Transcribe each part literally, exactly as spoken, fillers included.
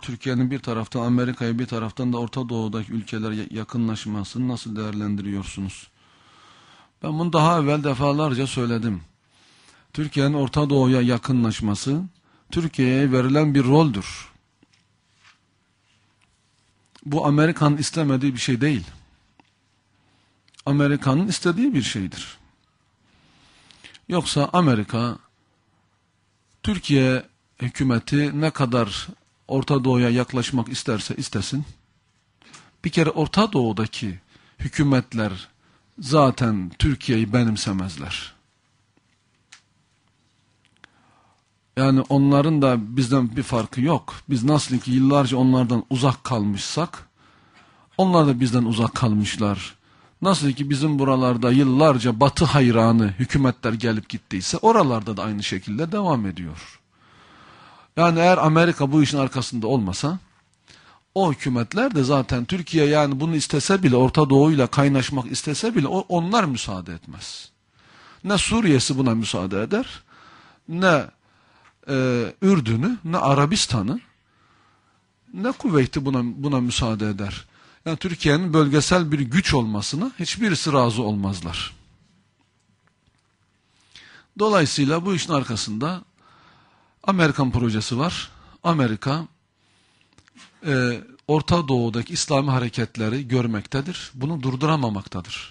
Türkiye'nin bir taraftan Amerika'ya, bir taraftan da Orta Doğu'daki ülkelere yakınlaşmasını nasıl değerlendiriyorsunuz? Ben bunu daha evvel defalarca söyledim. Türkiye'nin Orta Doğu'ya yakınlaşması, Türkiye'ye verilen bir roldür. Bu Amerika'nın istemediği bir şey değil. Amerika'nın istediği bir şeydir. Yoksa Amerika, Türkiye hükümeti ne kadar Orta Doğu'ya yaklaşmak isterse istesin, bir kere Orta Doğu'daki hükümetler zaten Türkiye'yi benimsemezler. Yani onların da bizden bir farkı yok. Biz nasıl ki yıllarca onlardan uzak kalmışsak, onlar da bizden uzak kalmışlar. Nasıl ki bizim buralarda yıllarca Batı hayranı hükümetler gelip gittiyse, oralarda da aynı şekilde devam ediyor. Yani eğer Amerika bu işin arkasında olmasa, o hükümetler de zaten Türkiye yani bunu istese bile, Orta Doğu'yla kaynaşmak istese bile onlar müsaade etmez. Ne Suriye'si buna müsaade eder, ne e, Ürdün'ü, ne Arabistan'ı, ne Kuveyt'i buna, buna müsaade eder. Yani Türkiye'nin bölgesel bir güç olmasına hiçbirisi razı olmazlar. Dolayısıyla bu işin arkasında Amerikan projesi var. Amerika e, Orta Doğu'daki İslami hareketleri görmektedir. Bunu durduramamaktadır.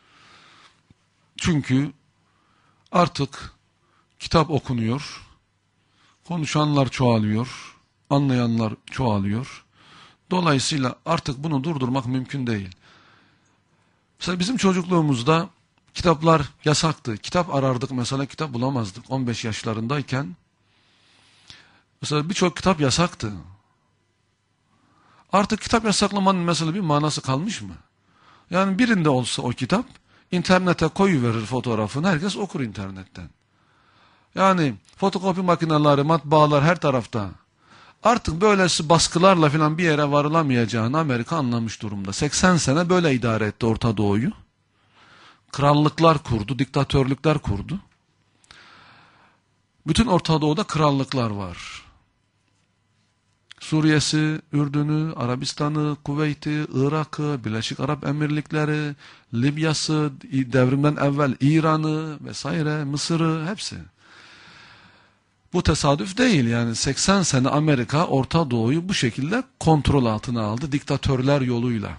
Çünkü artık kitap okunuyor, konuşanlar çoğalıyor, anlayanlar çoğalıyor. Dolayısıyla artık bunu durdurmak mümkün değil. Mesela bizim çocukluğumuzda kitaplar yasaktı. Kitap arardık mesela, kitap bulamazdık. on beş yaşlarındayken mesela birçok kitap yasaktı. Artık kitap yasaklamanın mesela bir manası kalmış mı? Yani birinde olsa o kitap, internete koyuverir fotoğrafını, herkes okur internetten. Yani fotokopi makineleri, matbaalar her tarafta. Artık böylesi baskılarla falan bir yere varılamayacağını Amerika anlamış durumda. seksen sene böyle idare etti Orta Doğu'yu. Krallıklar kurdu, diktatörlükler kurdu. Bütün Orta Doğu'da krallıklar var. Suriye'si, Ürdün'ü, Arabistan'ı, Kuveyt'i, Irak'ı, Birleşik Arap Emirlikleri, Libya'sı, devrimden evvel İran'ı vesaire, Mısır'ı hepsi. Bu tesadüf değil yani, seksen sene Amerika Orta Doğu'yu bu şekilde kontrol altına aldı diktatörler yoluyla.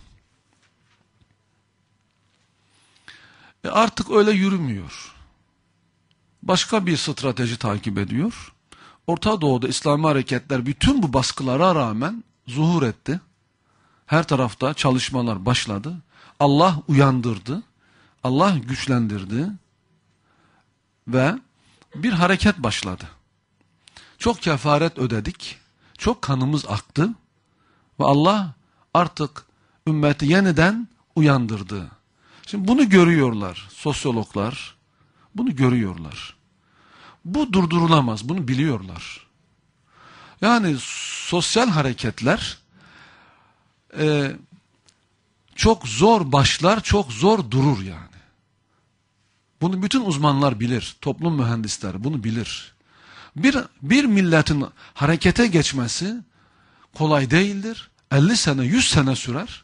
E artık öyle yürümüyor. Başka bir strateji takip ediyor. Orta Doğu'da İslami hareketler bütün bu baskılara rağmen zuhur etti. Her tarafta çalışmalar başladı. Allah uyandırdı. Allah güçlendirdi. Ve bir hareket başladı. Çok kefaret ödedik. Çok kanımız aktı. Ve Allah artık ümmeti yeniden uyandırdı. Şimdi bunu görüyorlar sosyologlar. Bunu görüyorlar. Bu durdurulamaz. Bunu biliyorlar. Yani sosyal hareketler e, çok zor başlar, çok zor durur yani. Bunu bütün uzmanlar bilir. Toplum mühendisleri bunu bilir. Bir, bir milletin harekete geçmesi kolay değildir. elli sene, yüz sene sürer.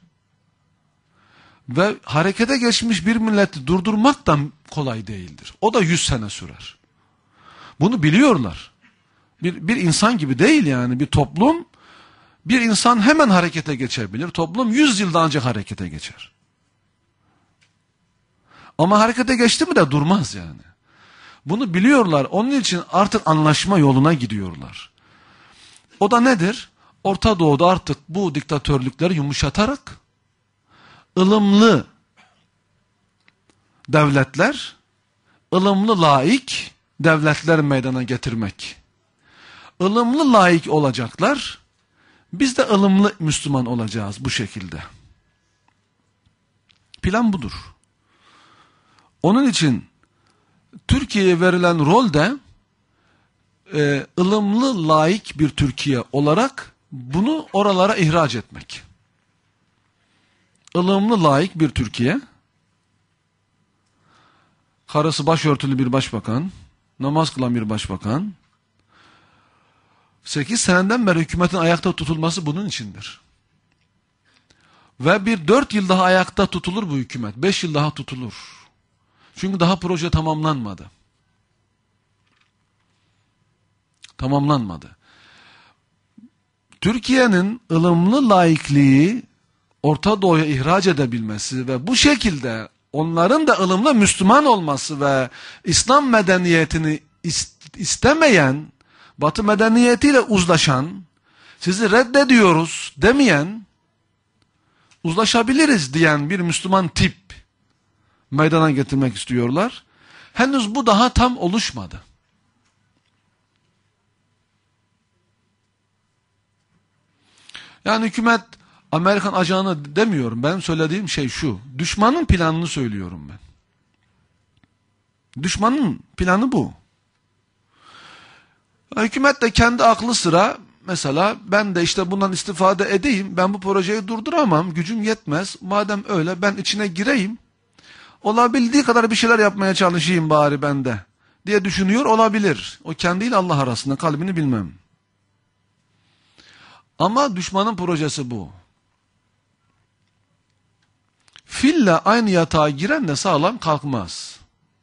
Ve harekete geçmiş bir milleti durdurmak da kolay değildir. O da yüz sene sürer. Bunu biliyorlar. Bir, bir insan gibi değil yani, bir toplum, bir insan hemen harekete geçebilir. Toplum yüz yılda ancak harekete geçer. Ama harekete geçti mi de durmaz yani. Bunu biliyorlar. Onun için artık anlaşma yoluna gidiyorlar. O da nedir? Orta Doğu'da artık bu diktatörlükleri yumuşatarak ılımlı devletler, ılımlı laik devletler meydana getirmek. Ilımlı laik olacaklar. Biz de ılımlı Müslüman olacağız bu şekilde. Plan budur. Onun için Türkiye'ye verilen rol de e, ılımlı laik bir Türkiye olarak bunu oralara ihraç etmek. Ilımlı laik bir Türkiye, karısı başörtülü bir başbakan, namaz kılan bir başbakan, sekiz seneden beri hükümetin ayakta tutulması bunun içindir. Ve bir dört yıl daha ayakta tutulur bu hükümet. beş yıl daha tutulur. Çünkü daha proje tamamlanmadı. Tamamlanmadı. Türkiye'nin ılımlı laikliği Orta Doğu'ya ihraç edebilmesi ve bu şekilde onların da ılımlı Müslüman olması ve İslam medeniyetini istemeyen, Batı medeniyetiyle uzlaşan, sizi reddediyoruz demeyen, uzlaşabiliriz diyen bir Müslüman tip meydana getirmek istiyorlar. Henüz bu daha tam oluşmadı. Yani hükümet Amerikan ajanı demiyorum. Ben söylediğim şey şu. Düşmanın planını söylüyorum ben. Düşmanın planı bu. Hükümet de kendi aklı sıra mesela ben de işte bundan istifade edeyim. Ben bu projeyi durduramam. Gücüm yetmez. Madem öyle ben içine gireyim. Olabildiği kadar bir şeyler yapmaya çalışayım bari ben de diye düşünüyor olabilir. O kendiyle Allah arasında, kalbini bilmem. Ama düşmanın projesi bu. Fille aynı yatağa giren de sağlam kalkmaz.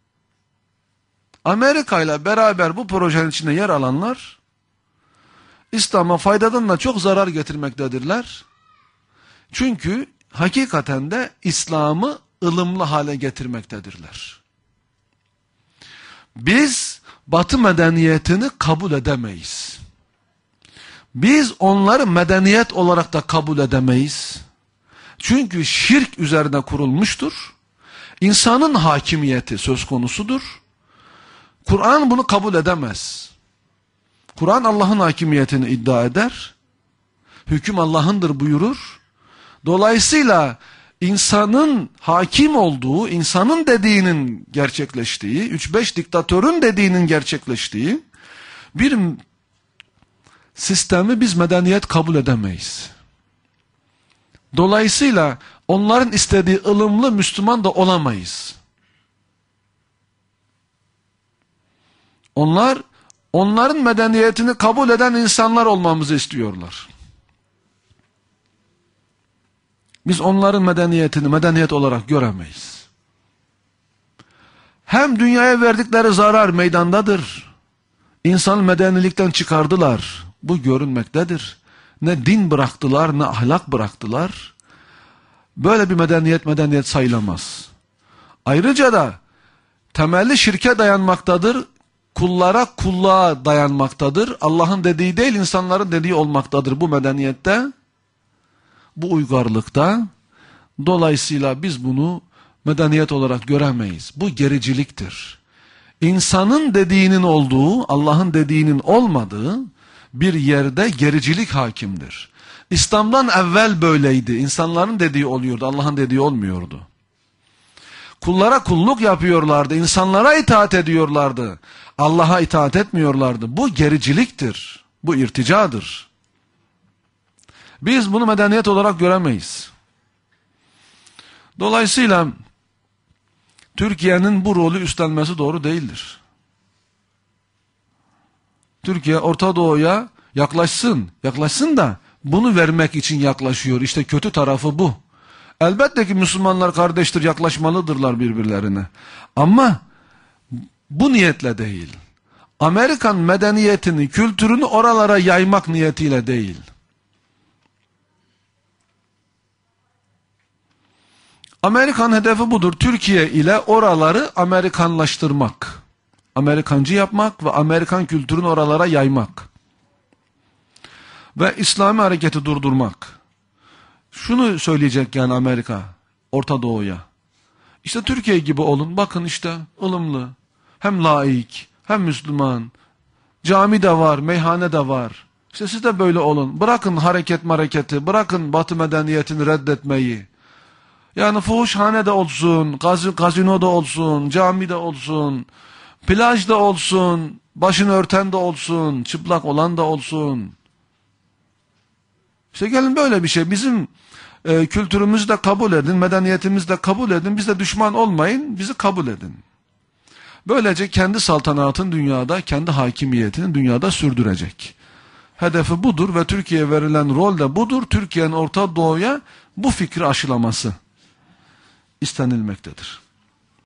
Amerika ile beraber bu projenin içinde yer alanlar İslam'a faydadan da çok zarar getirmektedirler. Çünkü hakikaten de İslam'ı ılımlı hale getirmektedirler. Biz Batı medeniyetini kabul edemeyiz. Biz onları medeniyet olarak da kabul edemeyiz. Çünkü şirk üzerine kurulmuştur. İnsanın hakimiyeti söz konusudur. Kur'an bunu kabul edemez. Kur'an Allah'ın hakimiyetini iddia eder. Hüküm Allah'ındır buyurur. Dolayısıyla insanın hakim olduğu, insanın dediğinin gerçekleştiği, üç beş diktatörün dediğinin gerçekleştiği bir sistemi biz medeniyet kabul edemeyiz. Dolayısıyla onların istediği ılımlı Müslüman da olamayız. Onlar, onların medeniyetini kabul eden insanlar olmamızı istiyorlar. Biz onların medeniyetini medeniyet olarak göremeyiz. Hem dünyaya verdikleri zarar meydandadır. İnsanı medenilikten çıkardılar. Bu görünmektedir. Ne din bıraktılar, ne ahlak bıraktılar. Böyle bir medeniyet medeniyet sayılamaz. Ayrıca da temelli şirke dayanmaktadır. Kullara kulluğa dayanmaktadır. Allah'ın dediği değil, insanların dediği olmaktadır bu medeniyette. Bu uygarlıkta. Dolayısıyla biz bunu medeniyet olarak göremeyiz. Bu gericiliktir. İnsanın dediğinin olduğu, Allah'ın dediğinin olmadığı bir yerde gericilik hakimdir. İslam'dan evvel böyleydi. İnsanların dediği oluyordu, Allah'ın dediği olmuyordu. Kullara kulluk yapıyorlardı, insanlara itaat ediyorlardı. Allah'a itaat etmiyorlardı. Bu gericiliktir. Bu irticadır. Biz bunu medeniyet olarak göremeyiz. Dolayısıyla Türkiye'nin bu rolü üstlenmesi doğru değildir. Türkiye Orta Doğu'ya yaklaşsın, yaklaşsın da bunu vermek için yaklaşıyor. İşte kötü tarafı bu. Elbette ki Müslümanlar kardeştir, yaklaşmalıdırlar birbirlerine. Ama bu niyetle değil. Amerikan medeniyetini, kültürünü oralara yaymak niyetiyle değil. Amerikan hedefi budur. Türkiye ile oraları Amerikanlaştırmak. Amerikancı yapmak ve Amerikan kültürünü oralara yaymak. Ve İslami hareketi durdurmak. Şunu söyleyecek yani Amerika, Orta Doğu'ya. İşte Türkiye gibi olun. Bakın işte ılımlı. Hem laik, hem Müslüman. Cami de var, meyhane de var. İşte siz de böyle olun. Bırakın hareket hareketi, bırakın Batı medeniyetini reddetmeyi. Yani fuhuşhane de olsun, gaz gazino da olsun, cami de olsun, plaj da olsun, başını örten de olsun, çıplak olan da olsun. İşte gelin böyle bir şey. Bizim e, kültürümüzü de kabul edin, medeniyetimizi de kabul edin. Biz de düşman olmayın, bizi kabul edin. Böylece kendi saltanatın dünyada, kendi hakimiyetini dünyada sürdürecek. hedefi budur ve Türkiye'ye verilen rol de budur. Türkiye'nin Orta Doğu'ya bu fikri aşılaması istenilmektedir.